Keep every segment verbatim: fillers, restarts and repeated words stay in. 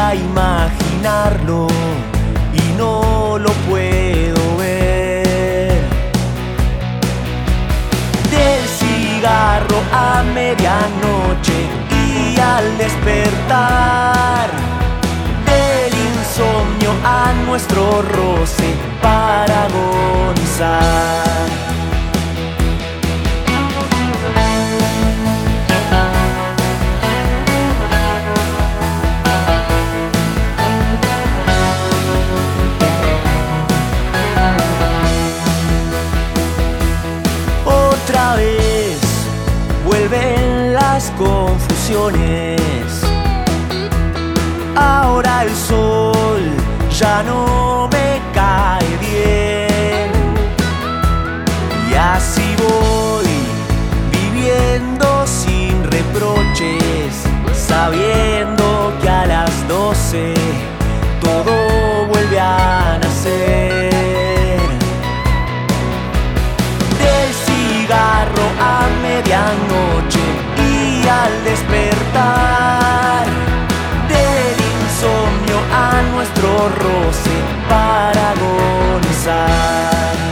a imaginarlo y no lo puedo ver. Del cigarro a medianoche y al despertar, del insomnio a nuestro roce para agonizar. Otra vez vuelven las confusiones. Ahora el sol ya no me cae bien. Y así voy viviendo sin reproches, sabiendo que a las doce todo vuelve a nacer. A medianoche y al despertar, del insomnio a nuestro roce para agonizar.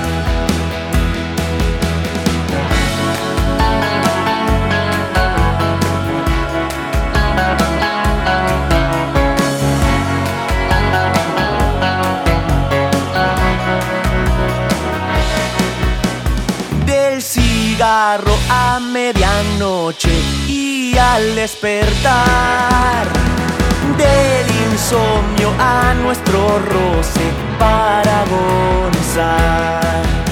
Cigarro a medianoche y al despertar, del insomnio a nuestro roce para agonizar.